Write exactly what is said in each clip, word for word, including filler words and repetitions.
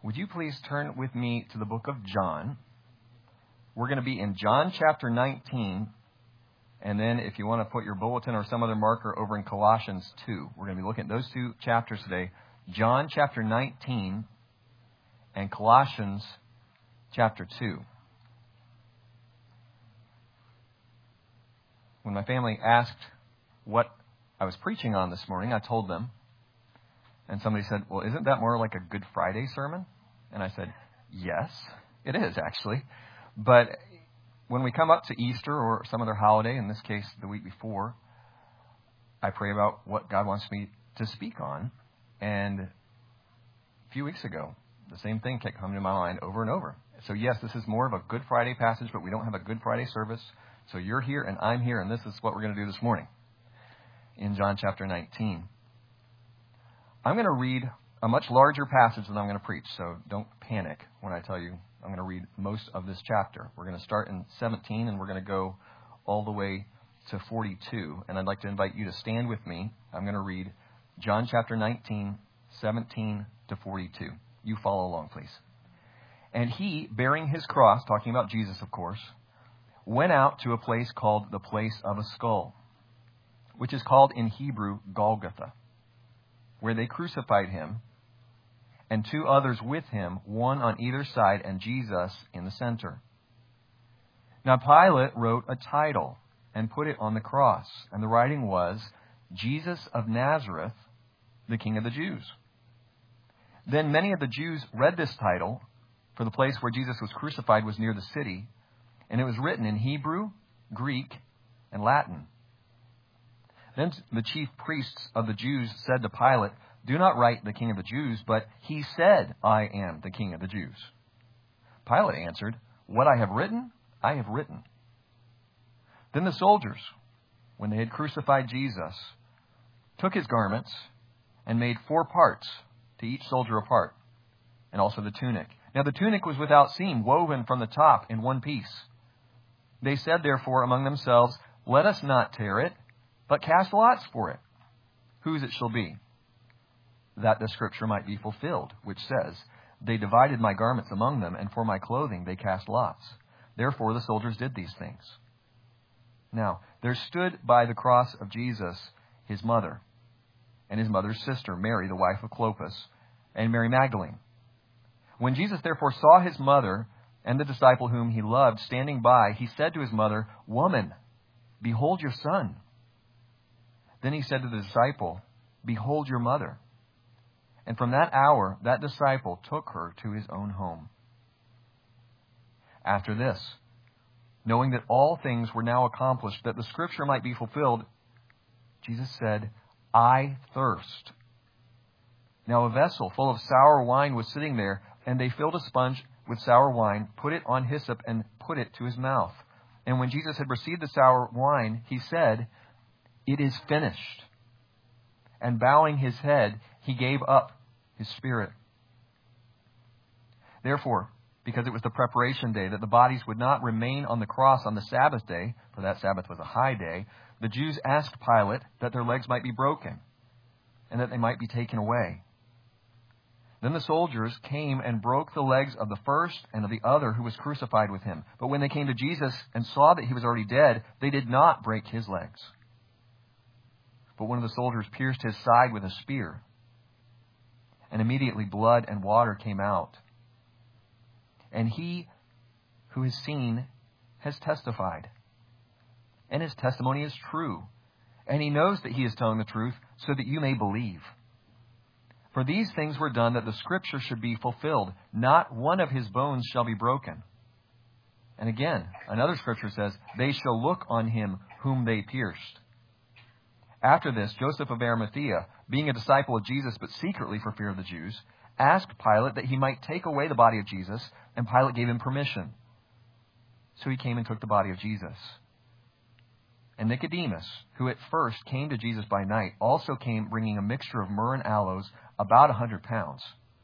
Would you please turn with me to the book of John? We're going to be in John chapter nineteen, and then if you want to put your bulletin or some other marker over in Colossians two. We're going to be looking at those two chapters today. John chapter nineteen and Colossians chapter two. When my family asked what I was preaching on this morning, I told them, and somebody said, well, isn't that more like a Good Friday sermon? And I said, yes, it is actually. But when we come up to Easter or some other holiday, in this case the week before, I pray about what God wants me to speak on. And a few weeks ago, the same thing kept coming to my mind over and over. So yes, this is more of a Good Friday passage, but we don't have a Good Friday service. So you're here and I'm here, and this is what we're going to do this morning in John chapter nineteen. I'm going to read a much larger passage than I'm going to preach, so don't panic when I tell you I'm going to read most of this chapter. We're going to start in seventeen, and we're going to go all the way to forty-two. And I'd like to invite you to stand with me. I'm going to read John chapter nineteen, seventeen to forty-two. You follow along, please. And he, bearing his cross, talking about Jesus, of course, went out to a place called the place of a skull, which is called in Hebrew Golgotha, where they crucified him, and two others with him, one on either side, and Jesus in the center. Now Pilate wrote a title and put it on the cross, and the writing was, Jesus of Nazareth, the King of the Jews. Then many of the Jews read this title, for the place where Jesus was crucified was near the city, and it was written in Hebrew, Greek, and Latin. Then the chief priests of the Jews said to Pilate, do not write the King of the Jews, but he said, I am the King of the Jews. Pilate answered, what I have written, I have written. Then the soldiers, when they had crucified Jesus, took his garments and made four parts, to each soldier a part, and also the tunic. Now the tunic was without seam, woven from the top in one piece. They said, therefore, among themselves, let us not tear it, but cast lots for it, whose it shall be, that the scripture might be fulfilled, which says, they divided my garments among them, and for my clothing they cast lots. Therefore the soldiers did these things. Now there stood by the cross of Jesus his mother, and his mother's sister, Mary, the wife of Clopas, and Mary Magdalene. When Jesus therefore saw his mother and the disciple whom he loved standing by, he said to his mother, woman, behold your son. Then he said to the disciple, behold your mother. And from that hour, that disciple took her to his own home. After this, knowing that all things were now accomplished, that the scripture might be fulfilled, Jesus said, I thirst. Now a vessel full of sour wine was sitting there, and they filled a sponge with sour wine, put it on hyssop, and put it to his mouth. And when Jesus had received the sour wine, he said, it is finished. And bowing his head, he gave up his spirit. Therefore, because it was the preparation day, that the bodies would not remain on the cross on the Sabbath day, for that Sabbath was a high day, the Jews asked Pilate that their legs might be broken, and that they might be taken away. Then the soldiers came and broke the legs of the first and of the other who was crucified with him. But when they came to Jesus and saw that he was already dead, they did not break his legs. But one of the soldiers pierced his side with a spear, and immediately blood and water came out. And he who has seen has testified, and his testimony is true. And he knows that he is telling the truth, so that you may believe. For these things were done that the scripture should be fulfilled. Not one of his bones shall be broken. And again, another scripture says, they shall look on him whom they pierced. After this, Joseph of Arimathea, being a disciple of Jesus, but secretly for fear of the Jews, asked Pilate that he might take away the body of Jesus, and Pilate gave him permission. So he came and took the body of Jesus. And Nicodemus, who at first came to Jesus by night, also came bringing a mixture of myrrh and aloes, about a hundred pounds.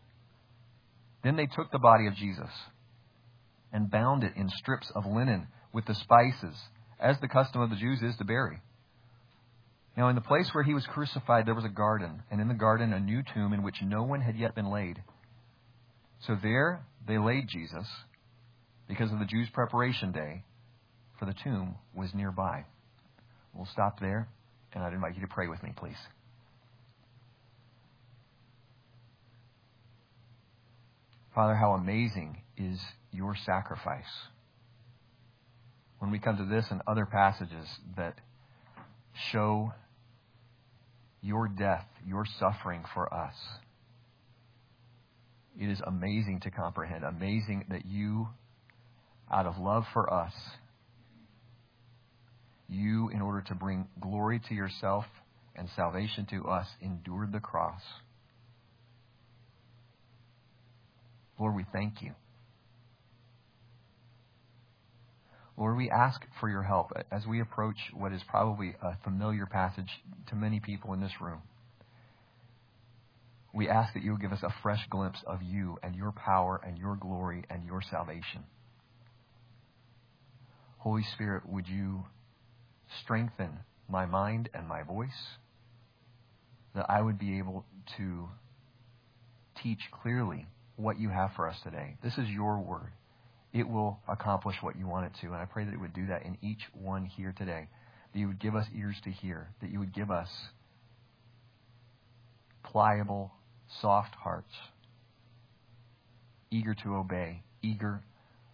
Then they took the body of Jesus and bound it in strips of linen with the spices, as the custom of the Jews is to bury. Now in the place where he was crucified there was a garden, and in the garden a new tomb in which no one had yet been laid. So there they laid Jesus because of the Jews' preparation day, for the tomb was nearby. We'll stop there, and I'd invite you to pray with me, please. Father, how amazing is your sacrifice. When we come to this and other passages that show your death, your suffering for us, it is amazing to comprehend, amazing that you, out of love for us, you, in order to bring glory to yourself and salvation to us, endured the cross. Lord, we thank you. Lord, we ask for your help as we approach what is probably a familiar passage to many people in this room. We ask that you will give us a fresh glimpse of you and your power and your glory and your salvation. Holy Spirit, would you strengthen my mind and my voice, that I would be able to teach clearly what you have for us today. This is your word. It will accomplish what you want it to, and I pray that it would do that in each one here today, that you would give us ears to hear, that you would give us pliable, soft hearts, eager to obey, eager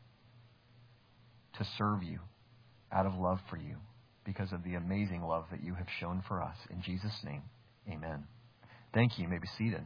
to serve you out of love for you, because of the amazing love that you have shown for us. In Jesus' name, amen. Thank you. You may be seated.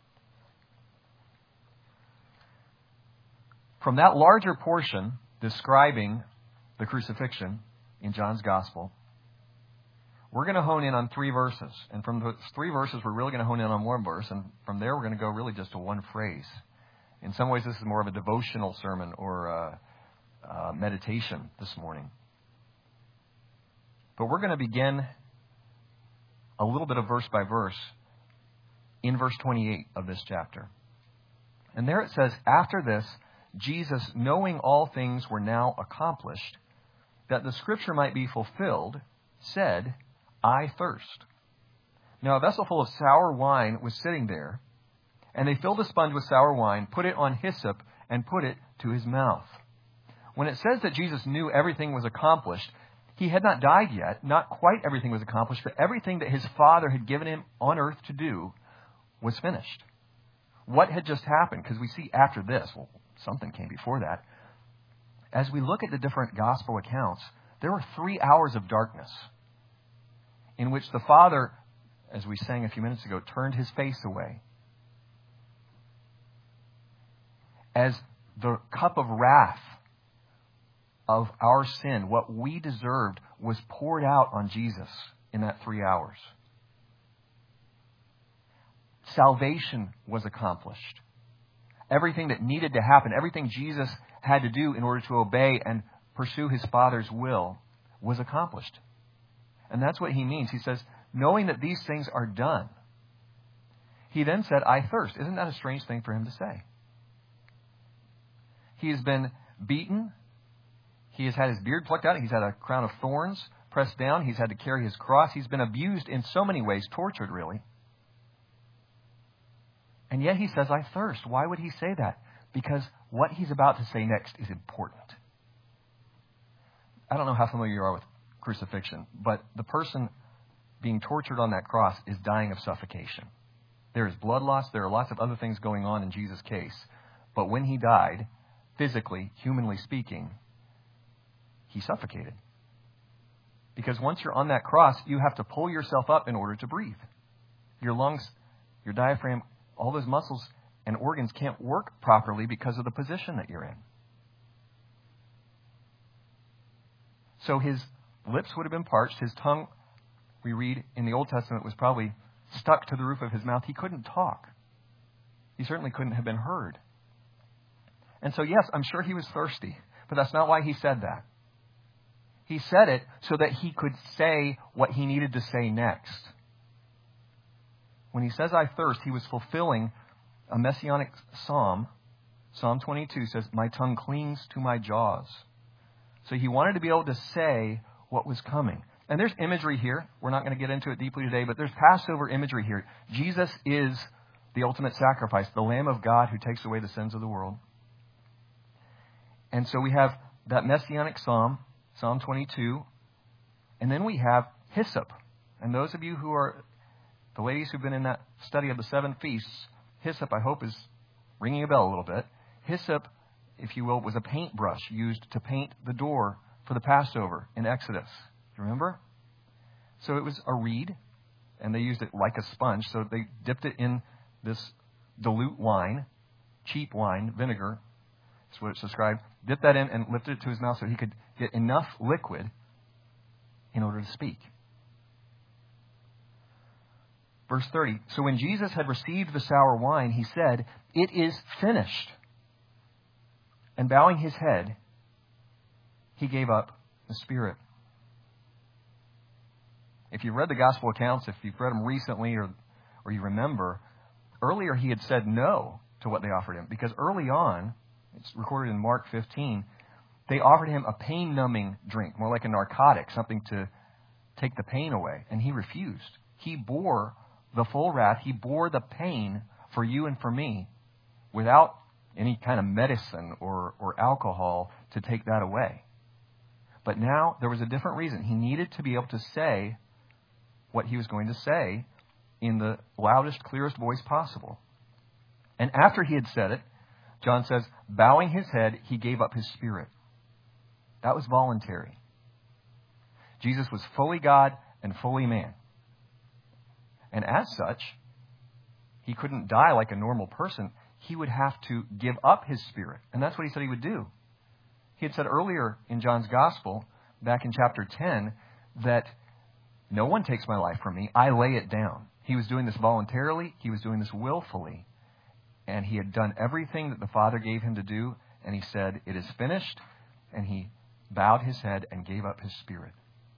From that larger portion describing the crucifixion in John's Gospel, we're going to hone in on three verses. And from those three verses, we're really going to hone in on one verse. And from there, we're going to go really just to one phrase. In some ways, this is more of a devotional sermon or a, a meditation this morning. But we're going to begin a little bit of verse by verse in verse twenty-eight of this chapter. And there it says, after this, Jesus, knowing all things were now accomplished, that the scripture might be fulfilled, said, I thirst. Now a vessel full of sour wine was sitting there, and they filled a sponge with sour wine, put it on hyssop, and put it to his mouth. When it says that Jesus knew everything was accomplished, he had not died yet. Not quite everything was accomplished, but everything that his Father had given him on earth to do was finished. What had just happened? Because we see after this, well, something came before that. As we look at the different gospel accounts, there were three hours of darkness in which the Father, as we sang a few minutes ago, turned his face away. As the cup of wrath of our sin, what we deserved, was poured out on Jesus in that three hours. Salvation was accomplished. Everything that needed to happen, everything Jesus had to do in order to obey and pursue his Father's will was accomplished. And that's what he means. He says, knowing that these things are done, he then said, I thirst. Isn't that a strange thing for him to say? He has been beaten. He has had his beard plucked out. He's had a crown of thorns pressed down. He's had to carry his cross. He's been abused in so many ways, tortured really. And yet he says, I thirst. Why would he say that? Because what he's about to say next is important. I don't know how familiar you are with crucifixion, but the person being tortured on that cross is dying of suffocation. There is blood loss. There are lots of other things going on in Jesus' case. But when he died, physically, humanly speaking, he suffocated. Because once you're on that cross, you have to pull yourself up in order to breathe. Your lungs, your diaphragm, all those muscles and organs can't work properly because of the position that you're in. So his lips would have been parched. His tongue, we read in the Old Testament, was probably stuck to the roof of his mouth. He couldn't talk. He certainly couldn't have been heard. And so, yes, I'm sure he was thirsty, but that's not why he said that. He said it so that he could say what he needed to say next. When he says, I thirst, he was fulfilling a messianic psalm. Psalm twenty-two says, my tongue clings to my jaws. So he wanted to be able to say what was coming. And there's imagery here. We're not going to get into it deeply today, but there's Passover imagery here. Jesus is the ultimate sacrifice, the Lamb of God who takes away the sins of the world. And so we have that messianic psalm, Psalm twenty-two, and then we have hyssop. And those of you who are, the ladies who've been in that study of the seven feasts, hyssop, I hope, is ringing a bell a little bit. Hyssop, if you will, was a paintbrush used to paint the door for the Passover in Exodus. Do you remember? So it was a reed, and they used it like a sponge. So they dipped it in this dilute wine, cheap wine, vinegar. That's what it's described. Dipped that in and lifted it to his mouth so he could get enough liquid in order to speak. Verse thirty, so when Jesus had received the sour wine, he said, "It is finished." And bowing his head, he gave up the spirit. If you've read the gospel accounts, if you've read them recently or, or you remember, earlier he had said no to what they offered him. Because early on, it's recorded in Mark fifteen, they offered him a pain-numbing drink, more like a narcotic, something to take the pain away. And he refused. He bore the full wrath. He bore the pain for you and for me without any kind of medicine or, or alcohol to take that away. But now there was a different reason. He needed to be able to say what he was going to say in the loudest, clearest voice possible. And after he had said it, John says, bowing his head, he gave up his spirit. That was voluntary. Jesus was fully God and fully man. And as such, he couldn't die like a normal person. He would have to give up his spirit. And that's what he said he would do. He had said earlier in John's Gospel, back in chapter ten, that no one takes my life from me. I lay it down. He was doing this voluntarily. He was doing this willfully. And he had done everything that the Father gave him to do. And he said, it is finished. And he bowed his head and gave up his spirit.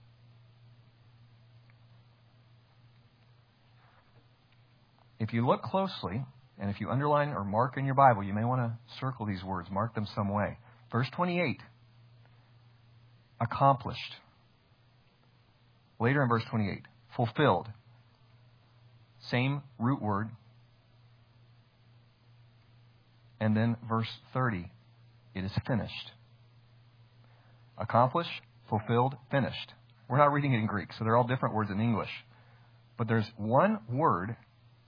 If you look closely, and if you underline or mark in your Bible, you may want to circle these words, mark them some way. Verse twenty-eight, accomplished. Later in verse twenty-eight, fulfilled. Same root word. And then verse thirty, it is finished. Accomplished, fulfilled, finished. We're not reading it in Greek, so they're all different words in English. But there's one word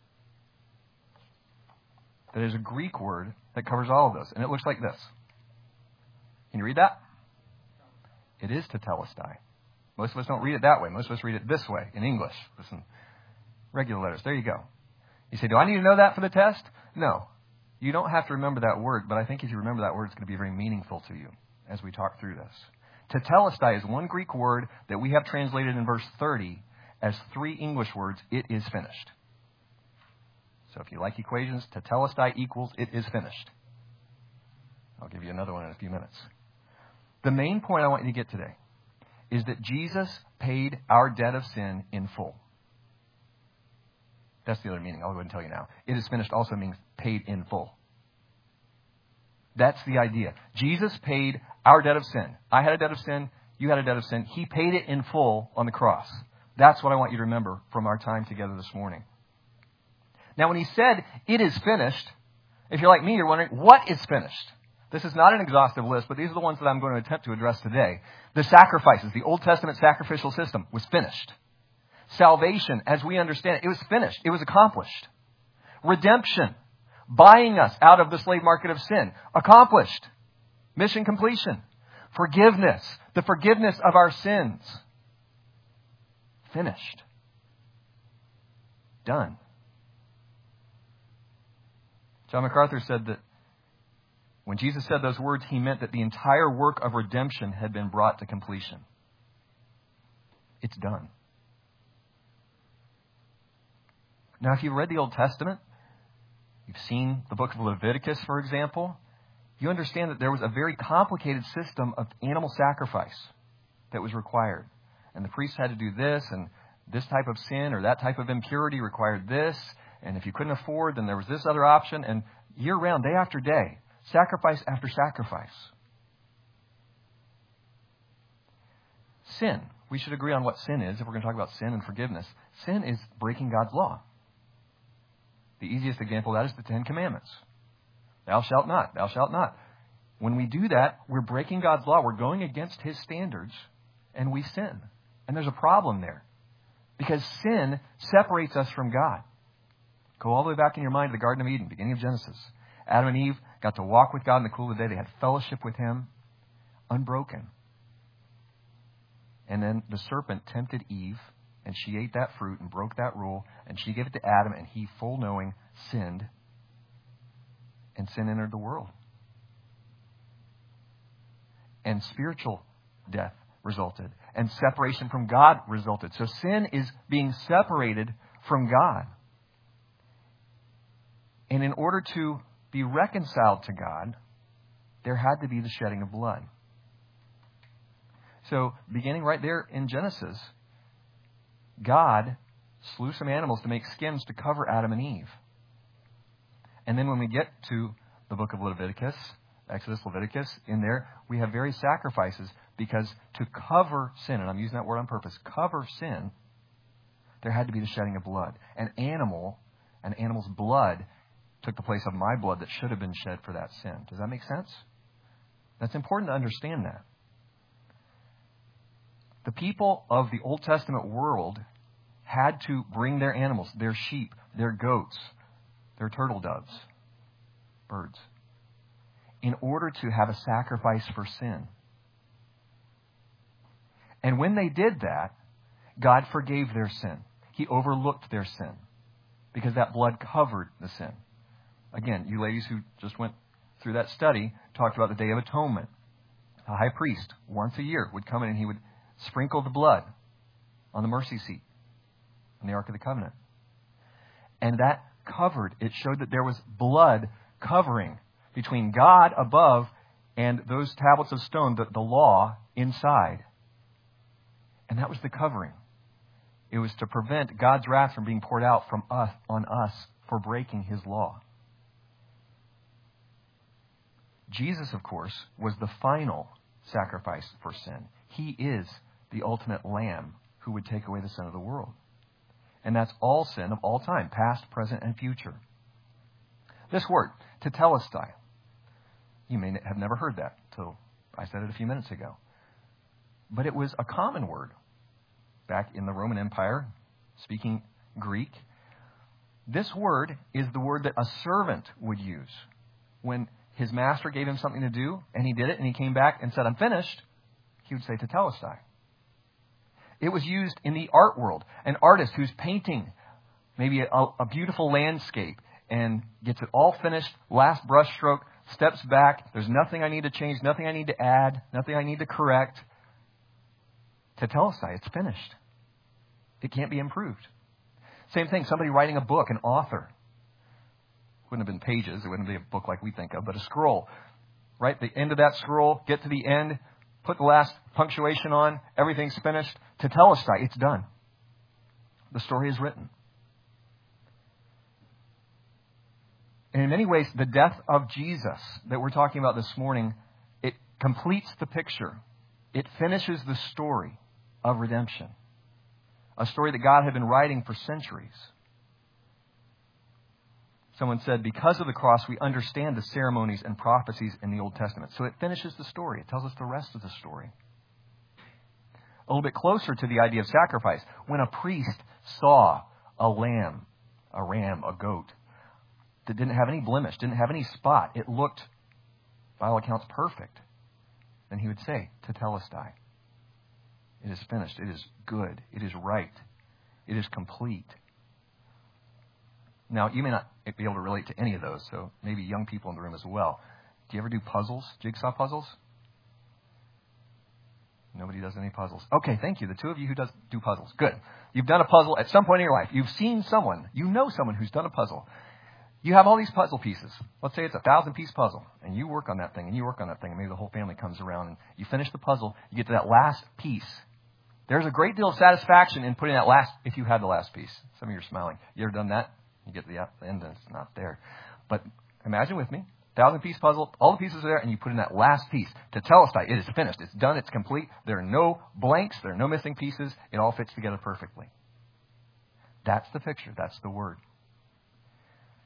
that is a Greek word that covers all of those. And it looks like this. Can you read that? It is tetelestai. Most of us don't read it that way. Most of us read it this way in English. Listen, regular letters. There you go. You say, do I need to know that for the test? No. You don't have to remember that word, but I think if you remember that word, it's going to be very meaningful to you as we talk through this. Tetelestai is one Greek word that we have translated in verse thirty as three English words, it is finished. So if you like equations, tetelestai equals it is finished. I'll give you another one in a few minutes. The main point I want you to get today is that Jesus paid our debt of sin in full. That's the other meaning. I'll go ahead and tell you now. It is finished also means paid in full. That's the idea. Jesus paid our debt of sin. I had a debt of sin. You had a debt of sin. He paid it in full on the cross. That's what I want you to remember from our time together this morning. Now, when he said, it is finished, if you're like me, you're wondering, what is finished? This is not an exhaustive list, but these are the ones that I'm going to attempt to address today. The sacrifices, the Old Testament sacrificial system was finished. Salvation, as we understand it, it was finished. It was accomplished. Redemption, buying us out of the slave market of sin, accomplished. Mission completion. Forgiveness, the forgiveness of our sins, finished. Done. John MacArthur said that when Jesus said those words, he meant that the entire work of redemption had been brought to completion. It's done. Now, if you've read the Old Testament, you've seen the book of Leviticus, for example, you understand that there was a very complicated system of animal sacrifice that was required. And the priests had to do this, and this type of sin or that type of impurity required this. And if you couldn't afford, then there was this other option. And year-round, day after day, sacrifice after sacrifice. Sin. We should agree on what sin is if we're going to talk about sin and forgiveness. Sin is breaking God's law. The easiest example of that is the Ten Commandments. Thou shalt not, thou shalt not. When we do that, we're breaking God's law. We're going against His standards, and we sin. And there's a problem there. Because sin separates us from God. Go all the way back in your mind to the Garden of Eden, beginning of Genesis. Adam and Eve got to walk with God in the cool of the day. They had fellowship with Him, unbroken. And then the serpent tempted Eve, and she ate that fruit and broke that rule, and she gave it to Adam, and he, full knowing, sinned. And sin entered the world. And spiritual death resulted. And separation from God resulted. So sin is being separated from God. And in order to be reconciled to God, there had to be the shedding of blood. So beginning right there in Genesis, God slew some animals to make skins to cover Adam and Eve. And then when we get to the book of Leviticus, Exodus, Leviticus, in there, we have various sacrifices because to cover sin, and I'm using that word on purpose, cover sin, there had to be the shedding of blood. An animal, an animal's blood took the place of my blood that should have been shed for that sin. Does that make sense? That's important to understand that. The people of the Old Testament world had to bring their animals, their sheep, their goats, their turtle doves, birds, in order to have a sacrifice for sin. And when they did that, God forgave their sin. He overlooked their sin because that blood covered the sin. Again, you ladies who just went through that study talked about the Day of Atonement. A high priest, once a year, would come in and he would sprinkle the blood on the mercy seat on the Ark of the Covenant. And that covered, it showed that there was blood covering between God above and those tablets of stone, the, the law inside. And that was the covering. It was to prevent God's wrath from being poured out from us on us for breaking His law. Jesus, of course, was the final sacrifice for sin. He is the ultimate Lamb who would take away the sin of the world. And that's all sin of all time, past, present, and future. This word, tetelestai, you may have never heard that till I said it a few minutes ago. But it was a common word back in the Roman Empire, speaking Greek. This word is the word that a servant would use when his master gave him something to do, and he did it, and he came back and said, I'm finished. He would say tetelestai. It was used in the art world. An artist who's painting maybe a, a beautiful landscape and gets it all finished, last brush stroke, steps back. There's nothing I need to change, nothing I need to add, nothing I need to correct. Tetelestai, it's finished. It can't be improved. Same thing, somebody writing a book, an author. Wouldn't have been pages, it wouldn't be a book like we think of, but a scroll. Right? The end of that scroll, get to the end, put the last punctuation on, everything's finished. Tetelestai, it's done. The story is written. And in many ways, the death of Jesus that we're talking about this morning, it completes the picture. It finishes the story of redemption. A story that God had been writing for centuries. Someone said, because of the cross, we understand the ceremonies and prophecies in the Old Testament. So it finishes the story. It tells us the rest of the story. A little bit closer to the idea of sacrifice. When a priest saw a lamb, a ram, a goat, that didn't have any blemish, didn't have any spot, it looked, by all accounts, perfect, then he would say, tetelestai. It is finished. It is good. It is right. It is complete. Now, you may not be able to relate to any of those, so maybe young people in the room as well. Do you ever do puzzles, jigsaw puzzles? Nobody does any puzzles. Okay, thank you. The two of you who does do puzzles. Good. You've done a puzzle at some point in your life. You've seen someone. You know someone who's done a puzzle. You have all these puzzle pieces. Let's say it's a thousand-piece puzzle, and you work on that thing, and you work on that thing, and maybe the whole family comes around, and you finish the puzzle. You get to that last piece. There's a great deal of satisfaction in putting that last, if you had the last piece. Some of you are smiling. You ever done that? You get to the end and it's not there. But imagine with me, thousand-piece puzzle, all the pieces are there, and you put in that last piece. Tetelestai, it is finished. It's done. It's complete. There are no blanks. There are no missing pieces. It all fits together perfectly. That's the picture. That's the word.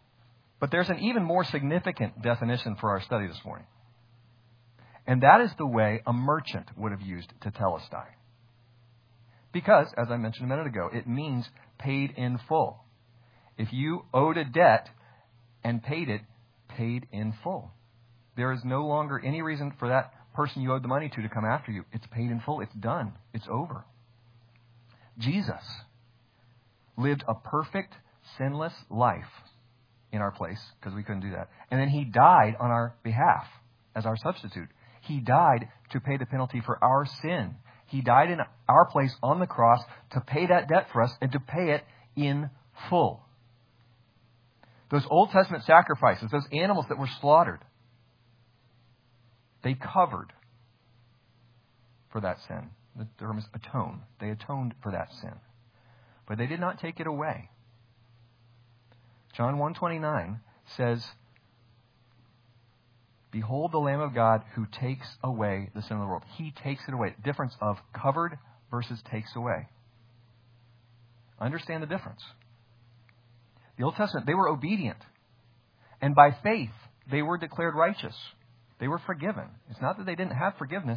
But there's an even more significant definition for our study this morning. And that is the way a merchant would have used tetelestai. Because, as I mentioned a minute ago, it means paid in full. If you owed a debt and paid it, paid in full. There is no longer any reason for that person you owed the money to to come after you. It's paid in full. It's done. It's over. Jesus lived a perfect, sinless life in our place, because we couldn't do that. And then he died on our behalf as our substitute. He died to pay the penalty for our sin. He died in our place on the cross to pay that debt for us and to pay it in full. Those Old Testament sacrifices, those animals that were slaughtered, they covered for that sin. The term is atone. They atoned for that sin. But they did not take it away. John one twenty-nine says, "Behold the Lamb of God who takes away the sin of the world." He takes it away. The difference of covered versus takes away. Understand the difference. The Old Testament, they were obedient. And by faith, they were declared righteous. They were forgiven. It's not that they didn't have forgiveness,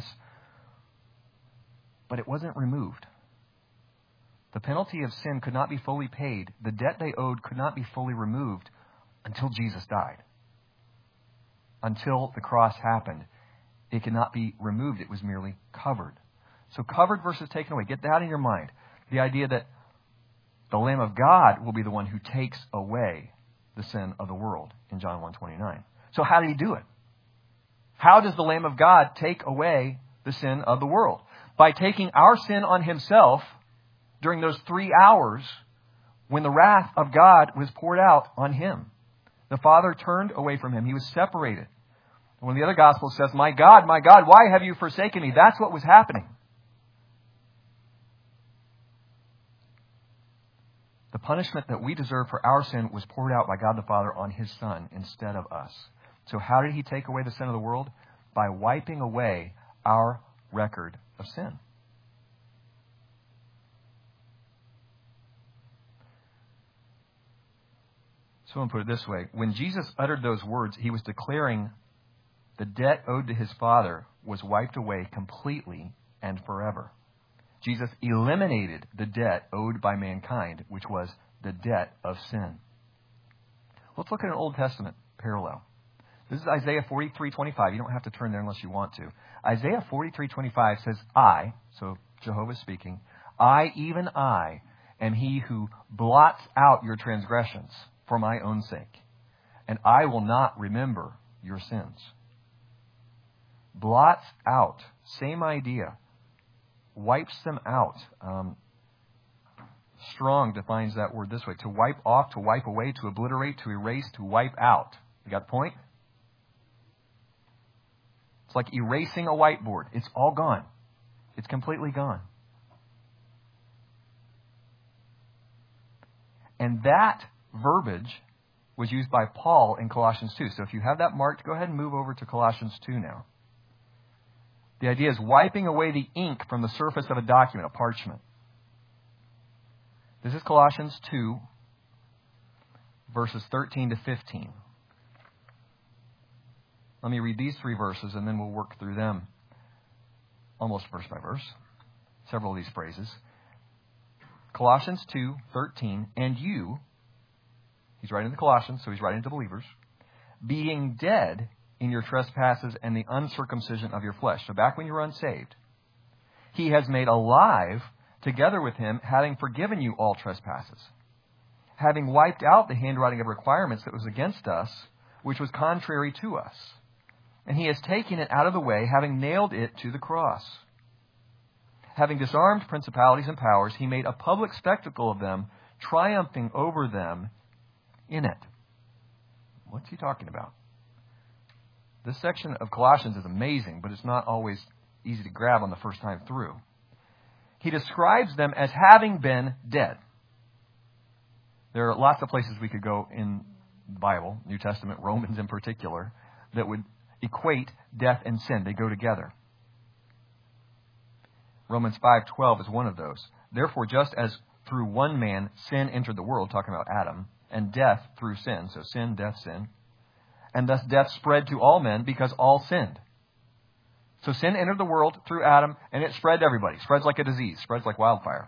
but it wasn't removed. The penalty of sin could not be fully paid. The debt they owed could not be fully removed until Jesus died. Until the cross happened, it could not be removed. It was merely covered. So covered versus taken away. Get that in your mind. The idea that the Lamb of God will be the one who takes away the sin of the world in John one twenty-nine. So how did he do it? How does the Lamb of God take away the sin of the world? By taking our sin on himself during those three hours when the wrath of God was poured out on him. The Father turned away from him. He was separated. One of the other Gospels says, "My God, my God, why have you forsaken me?" That's what was happening. The punishment that we deserve for our sin was poured out by God the Father on his Son instead of us. So how did he take away the sin of the world? By wiping away our record of sin. Someone put it this way. When Jesus uttered those words, he was declaring the debt owed to his Father was wiped away completely and forever. Jesus eliminated the debt owed by mankind, which was the debt of sin. Let's look at an Old Testament parallel. This is Isaiah forty-three twenty-five. You don't have to turn there unless you want to. Isaiah forty-three twenty-five says, "I," so Jehovah speaking, "I, even I, am he who blots out your transgressions for my own sake, and I will not remember your sins." Blots out. Same idea. Wipes them out. Um, Strong defines that word this way. To wipe off, to wipe away, to obliterate, to erase, to wipe out. You got the point? It's like erasing a whiteboard. It's all gone. It's completely gone. And that verbiage was used by Paul in Colossians two. So if you have that marked, go ahead and move over to Colossians two now. The idea is wiping away the ink from the surface of a document, a parchment. This is Colossians two, verses thirteen to fifteen. Let me read these three verses and then we'll work through them almost verse by verse. Several of these phrases. Colossians two, thirteen, "And you," he's writing to Colossians, so he's writing to believers, "being dead in your trespasses and the uncircumcision of your flesh." So back when you were unsaved. "He has made alive together with him, having forgiven you all trespasses, having wiped out the handwriting of requirements that was against us, which was contrary to us. And he has taken it out of the way, having nailed it to the cross. Having disarmed principalities and powers, he made a public spectacle of them, triumphing over them in it." What's he talking about? This section of Colossians is amazing, but it's not always easy to grab on the first time through. He describes them as having been dead. There are lots of places we could go in the Bible, New Testament, Romans in particular, that would equate death and sin. They go together. Romans five twelve is one of those. "Therefore, just as through one man sin entered the world," talking about Adam, and death through sin. So sin, death, sin. And thus death spread to all men because all sinned. So sin entered the world through Adam, and it spread to everybody. Spreads like a disease. Spreads like wildfire.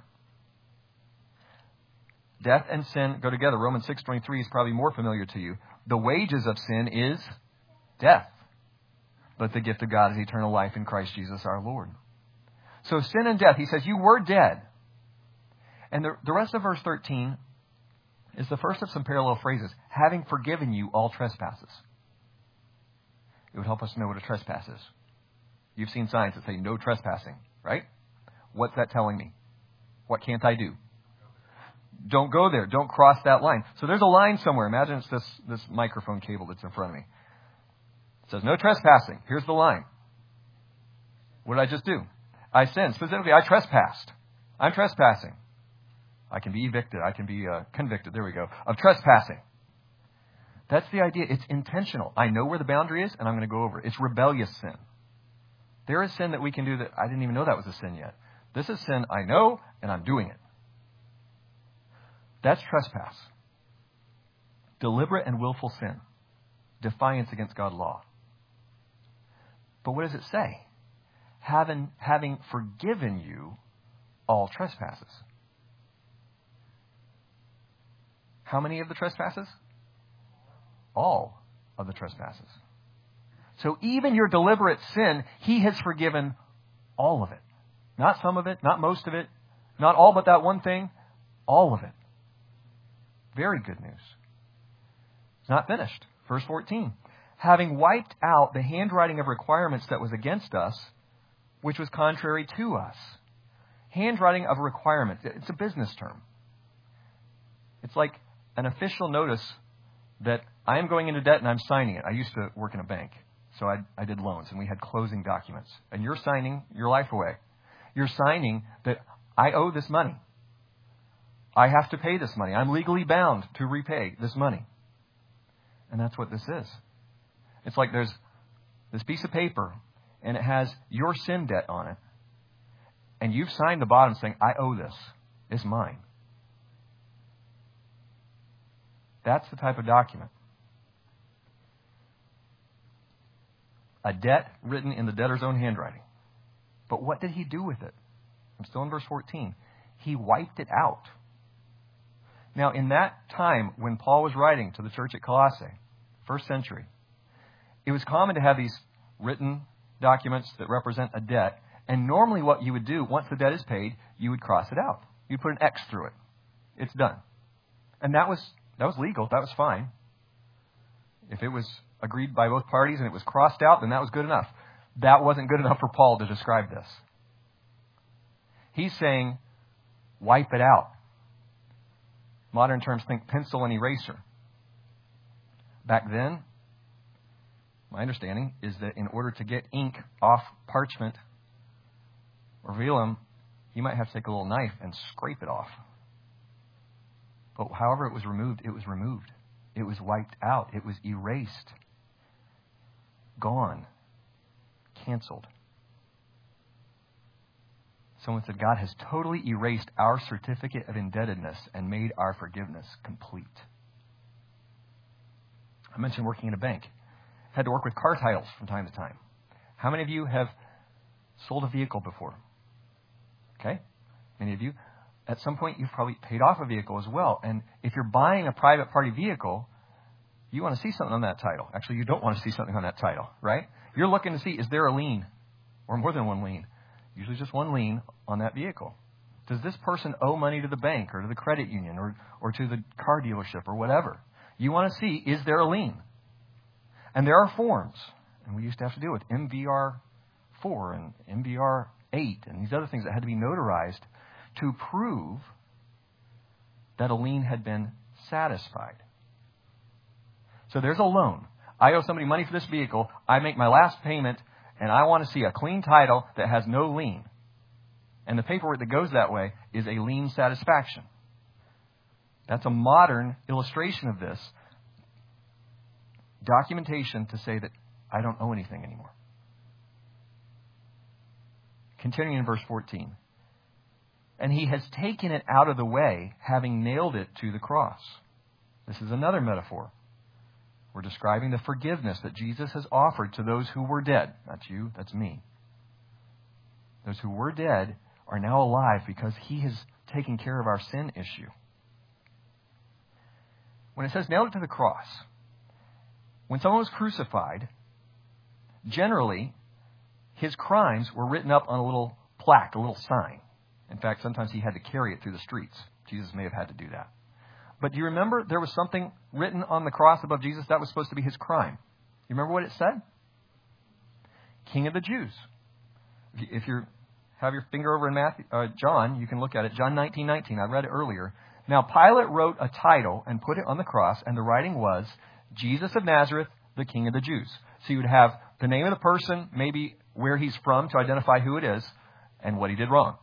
Death and sin go together. Romans six twenty-three is probably more familiar to you. The wages of sin is death. But the gift of God is eternal life in Christ Jesus our Lord. So sin and death, he says, you were dead. And the, the rest of verse thirteen is the first of some parallel phrases. Having forgiven you all trespasses. It would help us know what a trespass is. You've seen signs that say no trespassing, right? What's that telling me? What can't I do? Don't go there. Don't cross that line. So there's a line somewhere. Imagine it's this, this microphone cable that's in front of me. It says no trespassing. Here's the line. What did I just do? I sinned. Specifically, I trespassed. I'm trespassing. I can be evicted. I can be uh, convicted. There we go. Of trespassing. That's the idea. It's intentional. I know where the boundary is, and I'm going to go over it. It's rebellious sin. There is sin that we can do that I didn't even know that was a sin yet. This is sin I know, and I'm doing it. That's trespass. Deliberate and willful sin. Defiance against God's law. But what does it say? Having, having forgiven you all trespasses. How many of the trespasses? All of the trespasses. So even your deliberate sin, he has forgiven all of it. Not some of it, not most of it, not all but that one thing, all of it. Very good news. It's not finished. Verse fourteen. Having wiped out the handwriting of requirements that was against us, which was contrary to us. Handwriting of requirements. It's a business term. It's like an official notice that I am going into debt and I'm signing it. I used to work in a bank, so I, I did loans, and we had closing documents. And you're signing your life away. You're signing that I owe this money. I have to pay this money. I'm legally bound to repay this money. And that's what this is. It's like there's this piece of paper, and it has your sin debt on it. And you've signed the bottom saying, I owe this. It's mine. That's the type of document. A debt written in the debtor's own handwriting. But what did he do with it? I'm still in verse fourteen. He wiped it out. Now, in that time when Paul was writing to the church at Colossae, first century, it was common to have these written documents that represent a debt. And normally what you would do, once the debt is paid, you would cross it out. You'd put an X through it. It's done. And that was that was legal. That was fine. If it was agreed by both parties and it was crossed out, then that was good enough. That wasn't good enough for Paul to describe this. He's saying, wipe it out. Modern terms, think pencil and eraser. Back then, my understanding is that in order to get ink off parchment or vellum, you might have to take a little knife and scrape it off. But however it was removed, it was removed. It was wiped out. It was erased. Gone. Canceled. Someone said, God has totally erased our certificate of indebtedness and made our forgiveness complete. I mentioned working in a bank. Had to work with car titles from time to time. How many of you have sold a vehicle before? Okay? Many of you. At some point, you've probably paid off a vehicle as well. And if you're buying a private party vehicle, you want to see something on that title. Actually, you don't want to see something on that title, right? You're looking to see, is there a lien? Or more than one lien? Usually just one lien on that vehicle. Does this person owe money to the bank or to the credit union or, or to the car dealership or whatever? You want to see, is there a lien? And there are forms. And we used to have to deal with M V R four and M V R eight and these other things that had to be notarized to prove that a lien had been satisfied. So there's a loan. I owe somebody money for this vehicle. I make my last payment, and I want to see a clean title that has no lien. And the paperwork that goes that way is a lien satisfaction. That's a modern illustration of this. Documentation to say that I don't owe anything anymore. Continuing in verse fourteen. And he has taken it out of the way, having nailed it to the cross. This is another metaphor. We're describing the forgiveness that Jesus has offered to those who were dead. That's you, that's me. Those who were dead are now alive because he has taken care of our sin issue. When it says nailed it to the cross, when someone was crucified, generally, his crimes were written up on a little plaque, a little sign. In fact, sometimes he had to carry it through the streets. Jesus may have had to do that. But do you remember there was something written on the cross above Jesus that was supposed to be his crime? You remember what it said? King of the Jews. If you have your finger over in Matthew, uh, John, you can look at it. John nineteen nineteen. I read it earlier. Now Pilate wrote a title and put it on the cross, and the writing was, Jesus of Nazareth, the King of the Jews. So you would have the name of the person, maybe where he's from to identify who it is, and what he did wrong.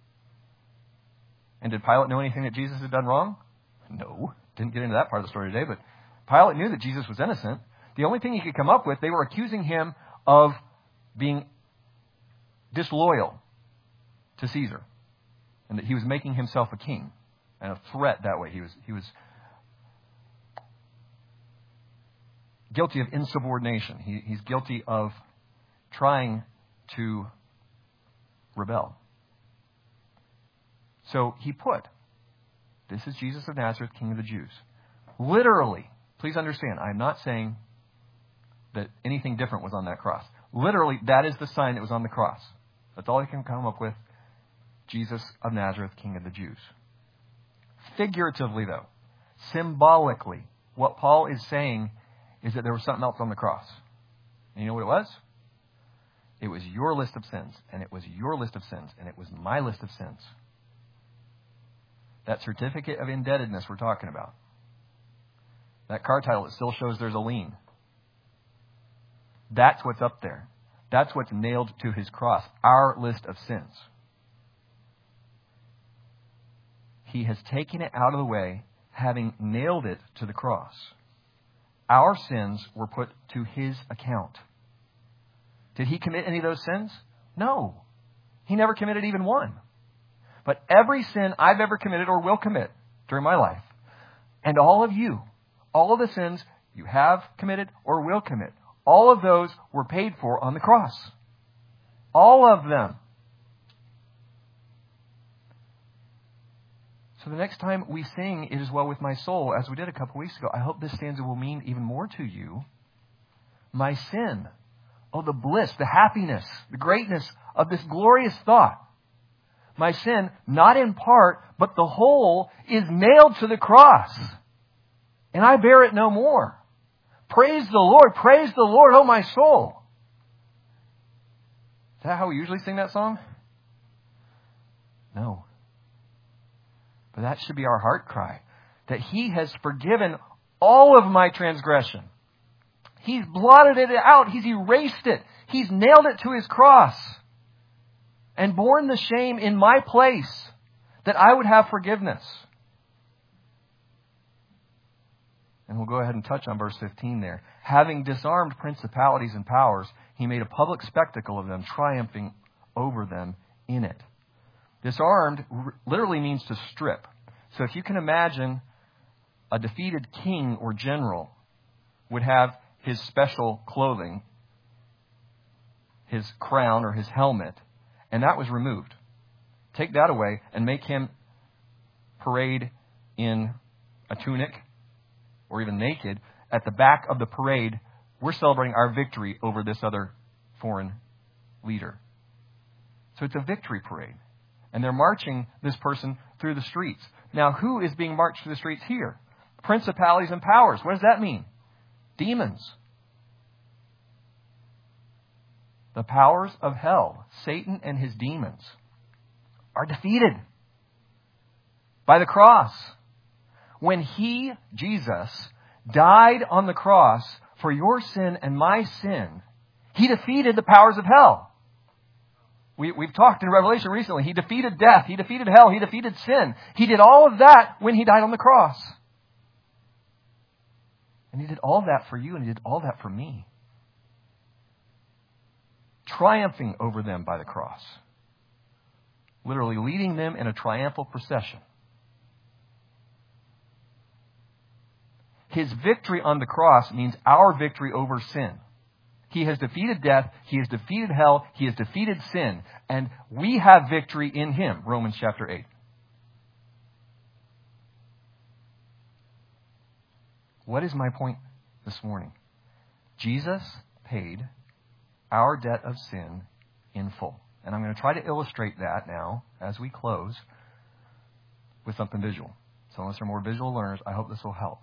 And did Pilate know anything that Jesus had done wrong? No. Didn't get into that part of the story today, but Pilate knew that Jesus was innocent. The only thing he could come up with, they were accusing him of being disloyal to Caesar, and that he was making himself a king and a threat that way. He was he was guilty of insubordination. He, he's guilty of trying to rebel. So he put, this is Jesus of Nazareth, King of the Jews. Literally, please understand, I'm not saying that anything different was on that cross. Literally, that is the sign that was on the cross. That's all I can come up with. Jesus of Nazareth, King of the Jews. Figuratively, though, symbolically, what Paul is saying is that there was something else on the cross. And you know what it was? It was your list of sins, and it was your list of sins, and it was my list of sins. That certificate of indebtedness we're talking about. That car title that still shows there's a lien. That's what's up there. That's what's nailed to his cross. Our list of sins. He has taken it out of the way, having nailed it to the cross. Our sins were put to his account. Did he commit any of those sins? No. He never committed even one. But every sin I've ever committed or will commit during my life, and all of you, all of the sins you have committed or will commit, all of those were paid for on the cross. All of them. So the next time we sing It Is Well With My Soul, as we did a couple weeks ago, I hope this stanza will mean even more to you. My sin. Oh, the bliss, the happiness, the greatness of this glorious thought. My sin, not in part, but the whole, is nailed to the cross. And I bear it no more. Praise the Lord, praise the Lord, oh my soul. Is that how we usually sing that song? No. But that should be our heart cry. That He has forgiven all of my transgression. He's blotted it out. He's erased it. He's nailed it to His cross. And borne the shame in my place, that I would have forgiveness. And we'll go ahead and touch on verse fifteen there. Having disarmed principalities and powers, He made a public spectacle of them, triumphing over them in it. Disarmed literally means to strip. So if you can imagine a defeated king or general would have his special clothing, his crown or his helmet, and that was removed. Take that away and make him parade in a tunic or even naked. At the back of the parade, we're celebrating our victory over this other foreign leader. So it's a victory parade. And they're marching this person through the streets. Now, who is being marched through the streets here? Principalities and powers. What does that mean? Demons. The powers of hell, Satan and his demons, are defeated by the cross. When He, Jesus, died on the cross for your sin and my sin, He defeated the powers of hell. We, we've talked in Revelation recently. He defeated death. He defeated hell. He defeated sin. He did all of that when He died on the cross. And He did all that for you, and He did all that for me. Triumphing over them by the cross. Literally leading them in a triumphal procession. His victory on the cross means our victory over sin. He has defeated death. He has defeated hell. He has defeated sin. And we have victory in Him. Romans chapter eight. What is my point this morning? Jesus paid our debt of sin in full. And I'm going to try to illustrate that now as we close with something visual. So unless you're more visual learners, I hope this will help.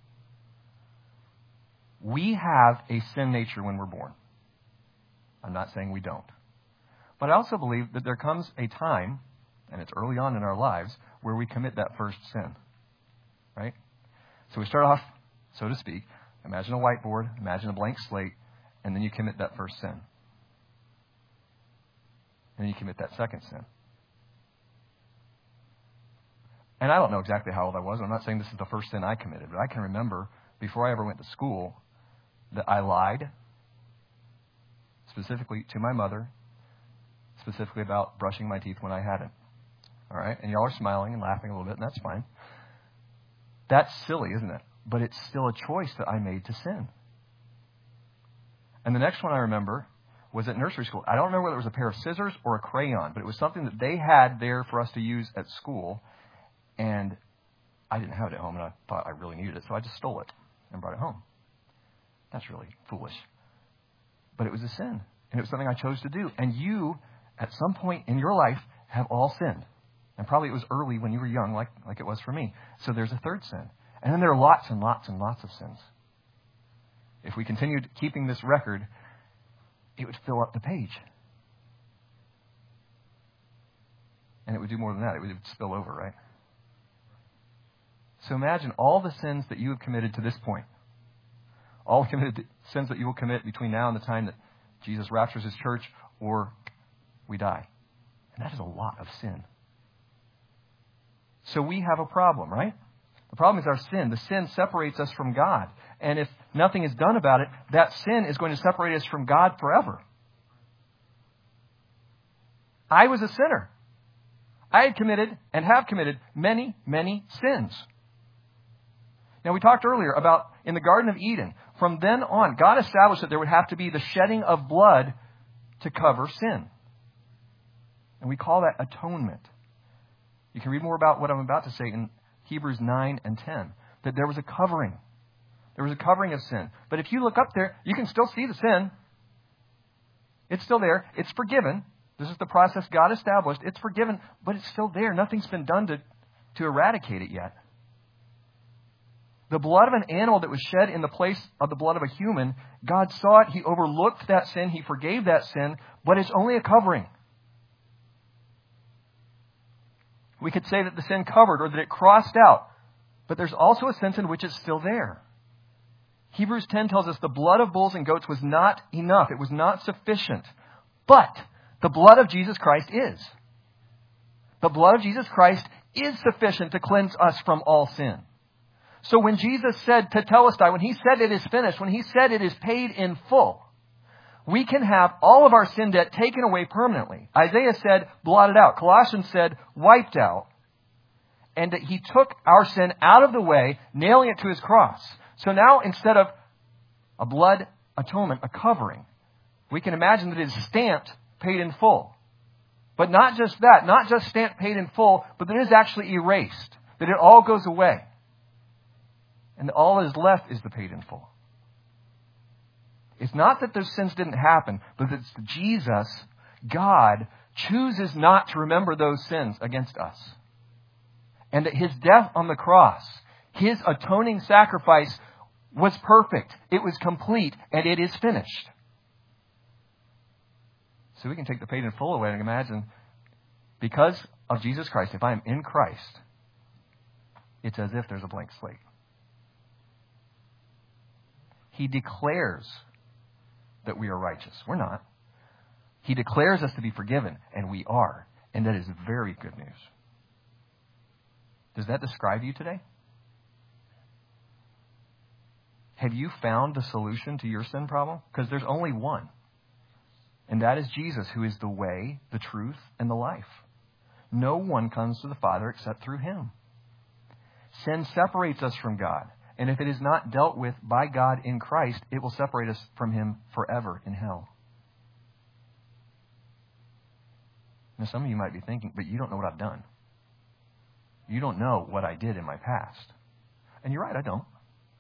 We have a sin nature when we're born. I'm not saying we don't. But I also believe that there comes a time, and it's early on in our lives, where we commit that first sin. Right? So we start off, so to speak, imagine a whiteboard, imagine a blank slate, and then you commit that first sin. And then you commit that second sin. And I don't know exactly how old I was. I'm not saying this is the first sin I committed, but I can remember before I ever went to school that I lied, specifically to my mother, specifically about brushing my teeth when I hadn't. All right? And y'all are smiling and laughing a little bit, and that's fine. That's silly, isn't it? But it's still a choice that I made to sin. And the next one I remember was at nursery school. I don't remember whether it was a pair of scissors or a crayon, but it was something that they had there for us to use at school. And I didn't have it at home, and I thought I really needed it, so I just stole it and brought it home. That's really foolish. But it was a sin, and it was something I chose to do. And you, at some point in your life, have all sinned. And probably it was early when you were young, like, like it was for me. So there's a third sin. And then there are lots and lots and lots of sins. If we continued keeping this record, it would fill up the page. And it would do more than that. It would spill over, right? So imagine all the sins that you have committed to this point. All the committed sins that you will commit between now and the time that Jesus raptures His church or we die. And that is a lot of sin. So we have a problem, right? The problem is our sin. The sin separates us from God. And if nothing is done about it, that sin is going to separate us from God forever. I was a sinner. I had committed and have committed many, many sins. Now, we talked earlier about in the Garden of Eden, from then on, God established that there would have to be the shedding of blood to cover sin. And we call that atonement. You can read more about what I'm about to say in Hebrews nine and ten, that there was a covering. There was a covering of sin. But if you look up there, you can still see the sin. It's still there. It's forgiven. This is the process God established. It's forgiven, but it's still there. Nothing's been done to, to eradicate it yet. The blood of an animal that was shed in the place of the blood of a human, God saw it. He overlooked that sin. He forgave that sin, but it's only a covering. We could say that the sin covered or that it crossed out, but there's also a sense in which it's still there. Hebrews ten tells us the blood of bulls and goats was not enough. It was not sufficient. But the blood of Jesus Christ is. The blood of Jesus Christ is sufficient to cleanse us from all sin. So when Jesus said tetelestai, when He said it is finished, when He said it is paid in full, we can have all of our sin debt taken away permanently. Isaiah said blotted out. Colossians said wiped out. And that He took our sin out of the way, nailing it to His cross. So now instead of a blood atonement, a covering, we can imagine that it is stamped paid in full. But not just that, not just stamped paid in full, but that it is actually erased, that it all goes away. And all that is left is the paid in full. It's not that those sins didn't happen, but that Jesus, God, chooses not to remember those sins against us. And that His death on the cross, His atoning sacrifice, was perfect. It was complete, and it is finished. So we can take the paid in full away and imagine, because of Jesus Christ, if I am in Christ, it's as if there's a blank slate. He declares that we are righteous. We're not. He declares us to be forgiven, and we are. And that is very good news. Does that describe you today? Have you found the solution to your sin problem? Because there's only one. And that is Jesus, who is the way, the truth, and the life. No one comes to the Father except through Him. Sin separates us from God. And if it is not dealt with by God in Christ, it will separate us from Him forever in hell. Now, some of you might be thinking, but you don't know what I've done. You don't know what I did in my past. And you're right, I don't.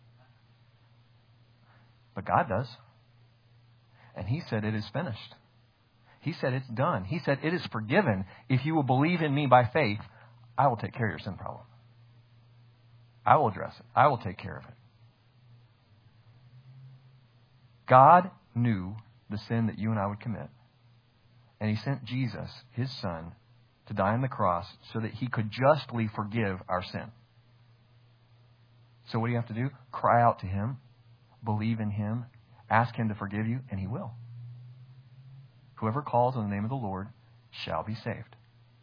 But God does. And He said it is finished. He said it's done. He said it is forgiven. If you will believe in me by faith, I will take care of your sin problem. I will address it. I will take care of it. God knew the sin that you and I would commit. And He sent Jesus, His Son, to die on the cross so that He could justly forgive our sin. So what do you have to do? Cry out to Him, believe in Him, ask Him to forgive you, and He will. Whoever calls on the name of the Lord shall be saved.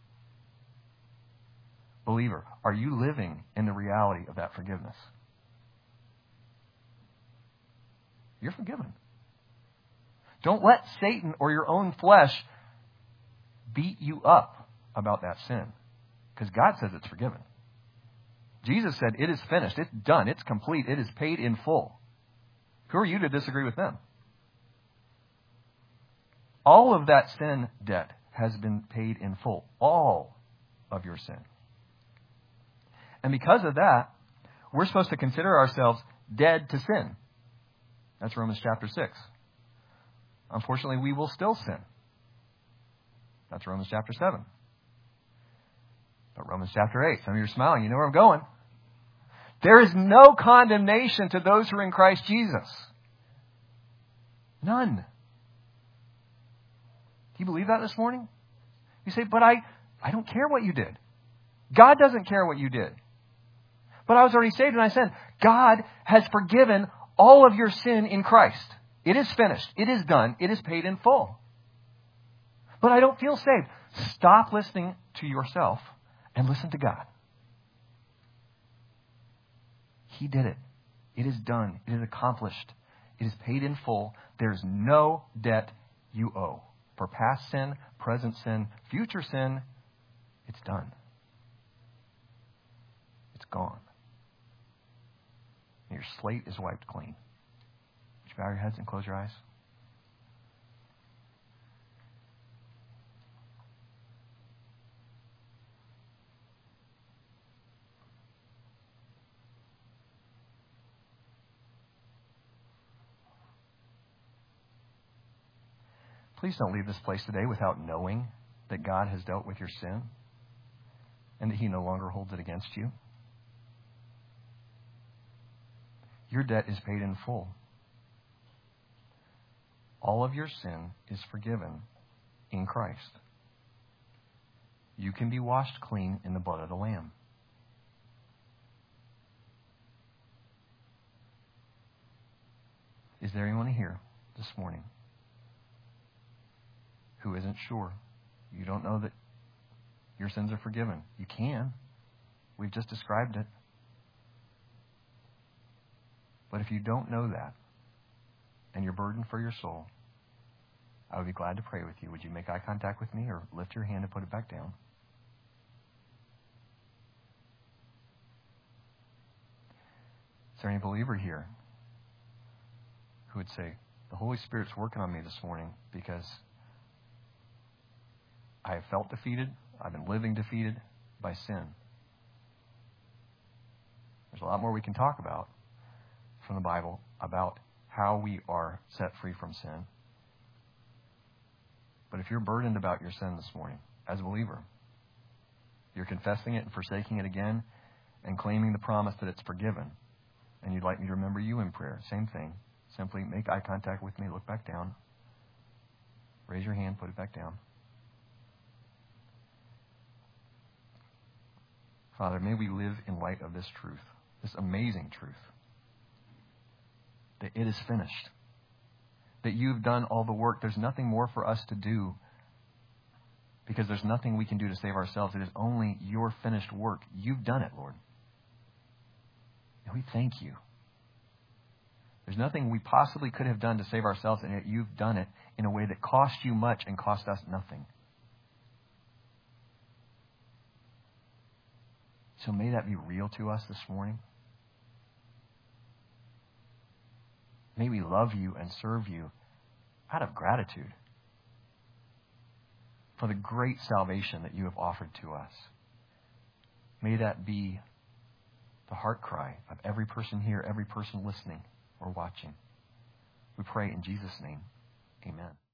Believer, are you living in the reality of that forgiveness? You're forgiven. Don't let Satan or your own flesh beat you up about that sin, because God says it's forgiven. Jesus said, it is finished. It's done. It's complete. It is paid in full. Who are you to disagree with them? All of that sin debt has been paid in full. All of your sin. And because of that, we're supposed to consider ourselves dead to sin. That's Romans chapter six. Unfortunately, we will still sin. That's Romans chapter seven. But Romans chapter eight, some of you are smiling. You know where I'm going. There is no condemnation to those who are in Christ Jesus. None. Do you believe that this morning? You say, but I, I don't care what you did. God doesn't care what you did. But I was already saved, and I said, God has forgiven all of your sin in Christ. It is finished. It is done. It is paid in full. But I don't feel saved. Stop listening to yourself and listen to God. He did it. It is done. It is accomplished. It is paid in full. There is no debt you owe. For past sin, present sin, future sin, it's done. It's gone. And your slate is wiped clean. Would you bow your heads and close your eyes? Please don't leave this place today without knowing that God has dealt with your sin and that He no longer holds it against you. Your debt is paid in full. All of your sin is forgiven in Christ. You can be washed clean in the blood of the Lamb. Is there anyone here this morning who isn't sure? You don't know that your sins are forgiven. You can. We've just described it. But if you don't know that, and you're burdened for your soul, I would be glad to pray with you. Would you make eye contact with me or lift your hand and put it back down? Is there any believer here who would say, the Holy Spirit's working on me this morning because I have felt defeated. I've been living defeated by sin. There's a lot more we can talk about from the Bible about how we are set free from sin. But if you're burdened about your sin this morning, as a believer, you're confessing it and forsaking it again and claiming the promise that it's forgiven, and you'd like me to remember you in prayer, same thing. Simply make eye contact with me, look back down, raise your hand, put it back down. Father, may we live in light of this truth, this amazing truth, that it is finished, that you've done all the work. There's nothing more for us to do because there's nothing we can do to save ourselves. It is only your finished work. You've done it, Lord. And we thank you. There's nothing we possibly could have done to save ourselves, and yet you've done it in a way that cost you much and cost us nothing. So may that be real to us this morning. May we love you and serve you out of gratitude for the great salvation that you have offered to us. May that be the heart cry of every person here, every person listening or watching. We pray in Jesus' name. Amen.